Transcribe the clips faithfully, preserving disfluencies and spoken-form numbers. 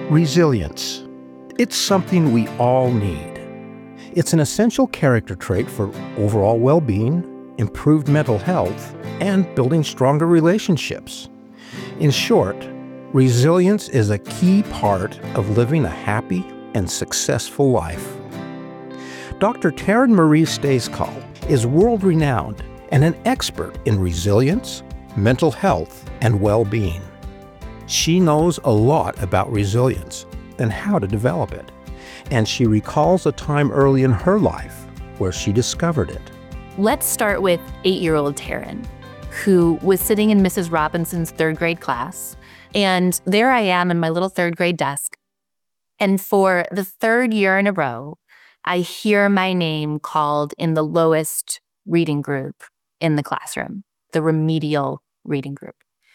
Resilience. It's something we all need. It's an essential character trait for overall well-being, improved mental health, and building stronger relationships. In short, resilience is a key part of living a happy and successful life. Doctor Taryn Marie Stejskal is world-renowned and an expert in resilience, mental health, and well-being. She knows a lot about resilience and how to develop it, and she recalls a time early in her life where she discovered it. Let's start with eight-year-old Taryn, who was sitting in Missus Robinson's third grade class, and there I am in my little third grade desk, and for the third year in a row, I hear my name called in the lowest reading group in the classroom, the remedial reading group.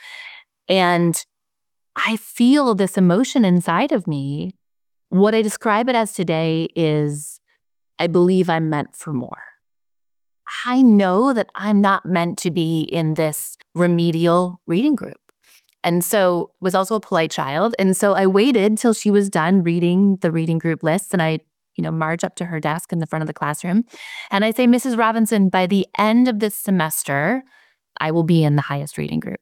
And I feel this emotion inside of me. What I describe it as today is, I believe I'm meant for more. I know that I'm not meant to be in this remedial reading group. And so was also a polite child. And so I waited till she was done reading the reading group lists, and I, you know, march up to her desk in the front of the classroom. And I say, Missus Robinson, by the end of this semester, I will be in the highest reading group.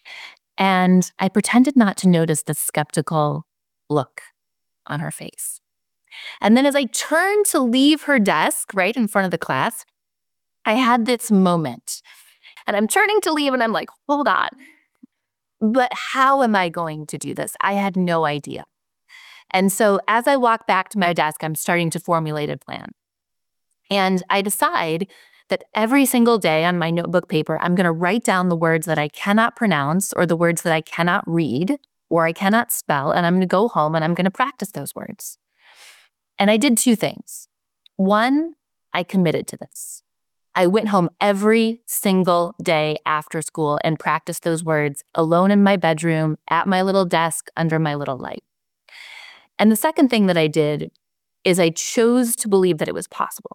And I pretended not to notice the skeptical look on her face. And then as I turned to leave her desk right in front of the class, I had this moment. And I'm turning to leave and I'm like, hold on. But how am I going to do this? I had no idea. And so as I walk back to my desk, I'm starting to formulate a plan. And I decide that every single day on my notebook paper, I'm going to write down the words that I cannot pronounce or the words that I cannot read or I cannot spell, and I'm going to go home and I'm going to practice those words. And I did two things. One, I committed to this. I went home every single day after school and practiced those words alone in my bedroom, at my little desk, under my little light. And the second thing that I did is I chose to believe that it was possible.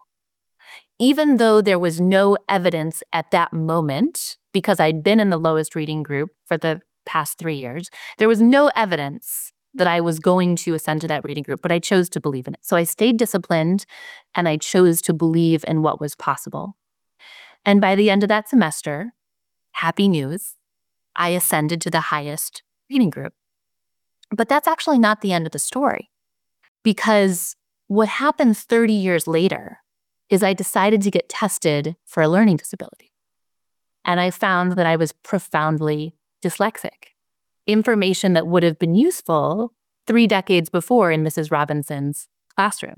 Even though there was no evidence at that moment, because I'd been in the lowest reading group for the past three years, there was no evidence that I was going to ascend to that reading group, but I chose to believe in it. So I stayed disciplined and I chose to believe in what was possible. And by the end of that semester, happy news, I ascended to the highest reading group. But that's actually not the end of the story, because what happened thirty years later is I decided to get tested for a learning disability. And I found that I was profoundly dyslexic. Information that would have been useful three decades before in Missus Robinson's classroom.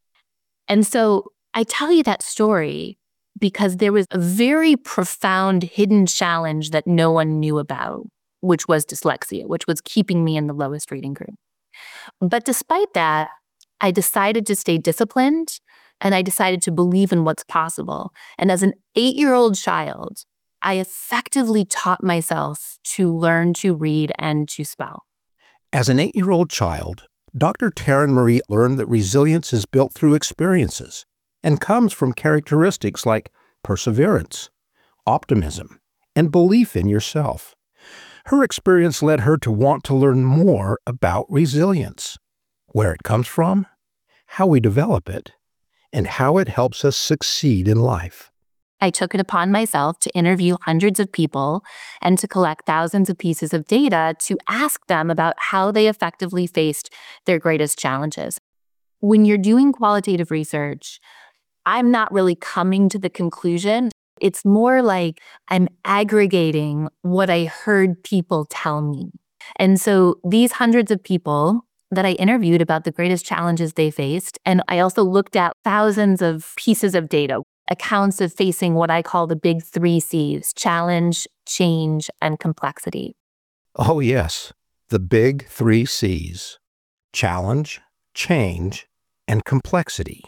And so I tell you that story because there was a very profound hidden challenge that no one knew about, which was dyslexia, which was keeping me in the lowest reading group. But despite that, I decided to stay disciplined and I decided to believe in what's possible. And as an eight-year-old child, I effectively taught myself to learn to read and to spell. As an eight-year-old child, Doctor Taryn Marie learned that resilience is built through experiences and comes from characteristics like perseverance, optimism, and belief in yourself. Her experience led her to want to learn more about resilience, where it comes from, how we develop it, and how it helps us succeed in life. I took it upon myself to interview hundreds of people and to collect thousands of pieces of data to ask them about how they effectively faced their greatest challenges. When you're doing qualitative research, I'm not really coming to the conclusion. It's more like I'm aggregating what I heard people tell me. And so these hundreds of people that I interviewed about the greatest challenges they faced, and I also looked at thousands of pieces of data, accounts of facing what I call the big three C's: challenge, change, and complexity. Oh yes, the big three C's: challenge, change, and complexity.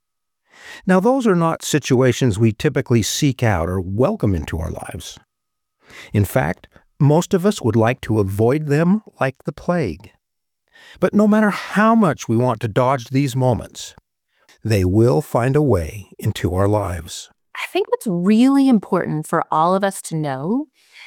Now, those are not situations we typically seek out or welcome into our lives. In fact, most of us would like to avoid them like the plague. But no matter how much we want to dodge these moments, they will find a way into our lives. I think what's really important for all of us to know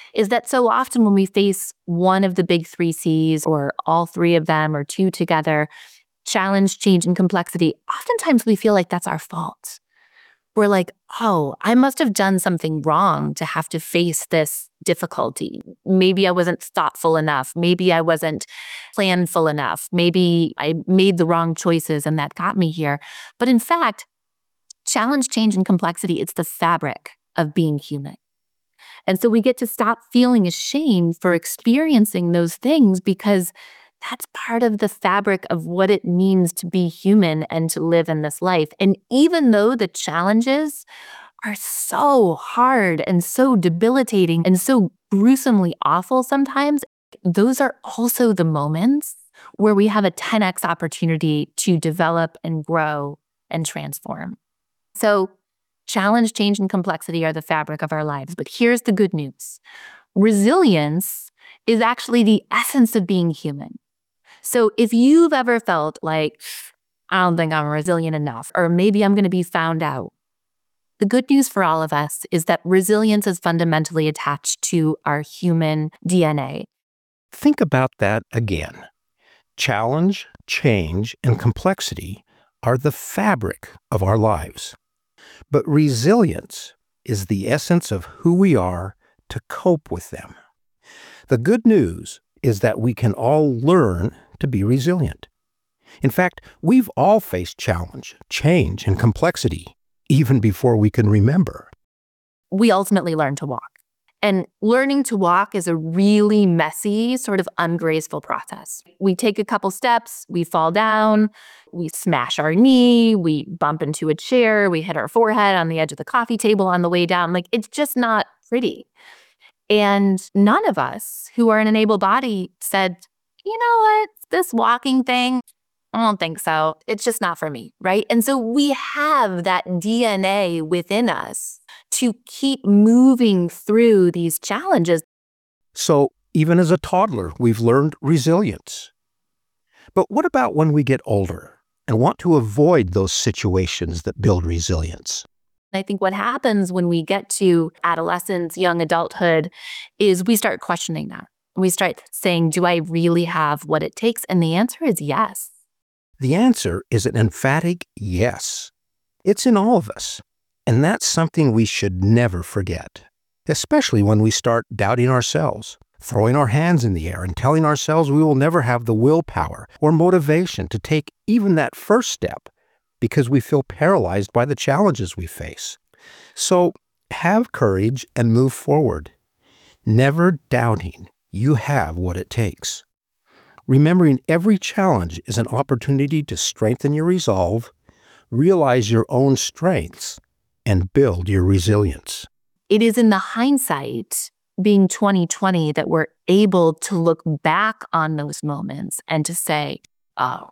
is that so often when we face one of the big three C's or all three of them or two together, challenge, change, and complexity, oftentimes we feel like that's our fault. We're like, oh, I must have done something wrong to have to face this difficulty. Maybe I wasn't thoughtful enough. Maybe I wasn't planful enough. Maybe I made the wrong choices and that got me here. But in fact, challenge, change, and complexity, it's the fabric of being human. And so we get to stop feeling ashamed for experiencing those things because that's part of the fabric of what it means to be human and to live in this life. And even though the challenges are so hard and so debilitating and so gruesomely awful sometimes, those are also the moments where we have a ten x opportunity to develop and grow and transform. So challenge, change, and complexity are the fabric of our lives. But here's the good news. Resilience is actually the essence of being human. So if you've ever felt like, I don't think I'm resilient enough, or maybe I'm going to be found out, the good news for all of us is that resilience is fundamentally attached to our human D N A. Think about that again. Challenge, change, and complexity are the fabric of our lives. But resilience is the essence of who we are to cope with them. The good news is that we can all learn to be resilient. In fact, we've all faced challenge, change, and complexity even before we can remember. We ultimately learn to walk. And learning to walk is a really messy, sort of ungraceful process. We take a couple steps, we fall down, we smash our knee, we bump into a chair, we hit our forehead on the edge of the coffee table on the way down. Like, it's just not pretty. And none of us who are in an able body said, you know what, this walking thing, I don't think so. It's just not for me, right? And so we have that D N A within us to keep moving through these challenges. So even as a toddler, we've learned resilience. But what about when we get older and want to avoid those situations that build resilience? I think what happens when we get to adolescence, young adulthood, is we start questioning that. We start saying, do I really have what it takes? And the answer is yes. The answer is an emphatic yes. It's in all of us. And that's something we should never forget, especially when we start doubting ourselves, throwing our hands in the air and telling ourselves we will never have the willpower or motivation to take even that first step because we feel paralyzed by the challenges we face. So have courage and move forward, never doubting you have what it takes. Remembering every challenge is an opportunity to strengthen your resolve, realize your own strengths, and build your resilience. It is in the hindsight, being twenty twenty, that we're able to look back on those moments and to say, oh,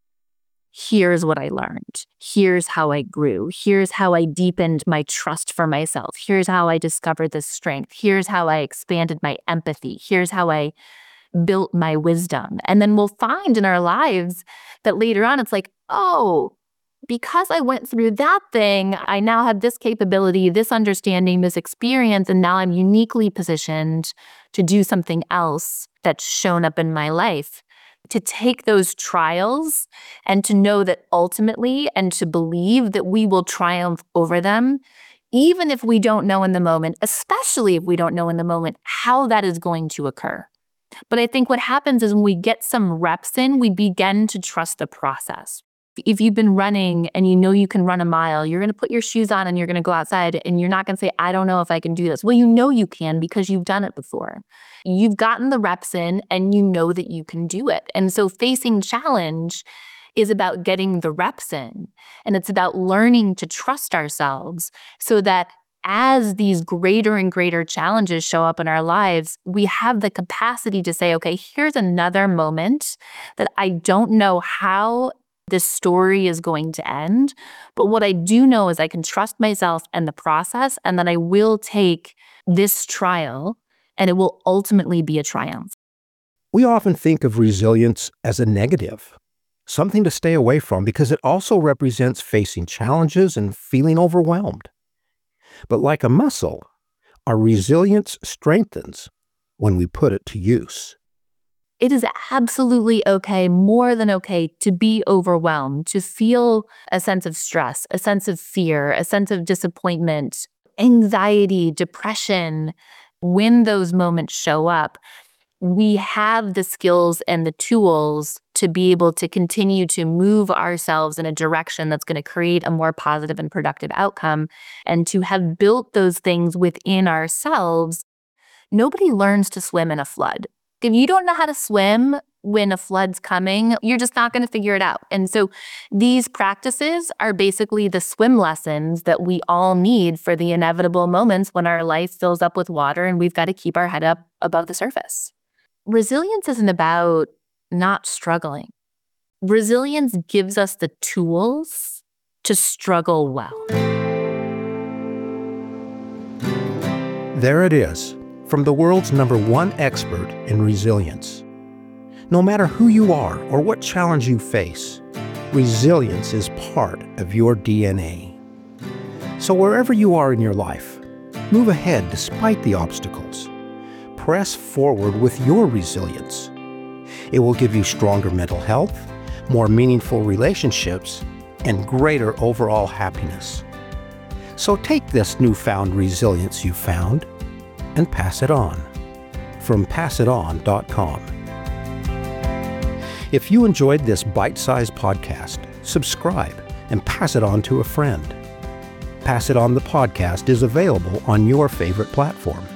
here's what I learned. Here's how I grew. Here's how I deepened my trust for myself. Here's how I discovered this strength. Here's how I expanded my empathy. Here's how I built my wisdom. And then we'll find in our lives that later on, it's like, oh, because I went through that thing, I now have this capability, this understanding, this experience, and now I'm uniquely positioned to do something else that's shown up in my life. To take those trials and to know that ultimately, and to believe that we will triumph over them, even if we don't know in the moment, especially if we don't know in the moment how that is going to occur. But I think what happens is when we get some reps in, we begin to trust the process. If you've been running and you know you can run a mile, you're going to put your shoes on and you're going to go outside and you're not going to say, I don't know if I can do this. Well, you know you can because you've done it before. You've gotten the reps in and you know that you can do it. And so facing challenge is about getting the reps in, and it's about learning to trust ourselves so that as these greater and greater challenges show up in our lives, we have the capacity to say, okay, here's another moment that I don't know how this story is going to end. But what I do know is I can trust myself and the process, and that I will take this trial and it will ultimately be a triumph. We often think of resilience as a negative, something to stay away from because it also represents facing challenges and feeling overwhelmed. But like a muscle, our resilience strengthens when we put it to use. It is absolutely okay, more than okay, to be overwhelmed, to feel a sense of stress, a sense of fear, a sense of disappointment, anxiety, depression. When those moments show up, we have the skills and the tools to be able to continue to move ourselves in a direction that's going to create a more positive and productive outcome, and to have built those things within ourselves. Nobody learns to swim in a flood. If you don't know how to swim when a flood's coming, you're just not going to figure it out. And so these practices are basically the swim lessons that we all need for the inevitable moments when our life fills up with water and we've got to keep our head up above the surface. Resilience isn't about not struggling. Resilience gives us the tools to struggle well. There it is, from the world's number one expert in resilience. No matter who you are or what challenge you face, resilience is part of your D N A. So wherever you are in your life, move ahead despite the obstacles. Press forward with your resilience. It will give you stronger mental health, more meaningful relationships, and greater overall happiness. So take this newfound resilience you found and pass it on. From pass it on dot com. If you enjoyed this bite-sized podcast, subscribe and pass it on to a friend. Pass It On the podcast is available on your favorite platform.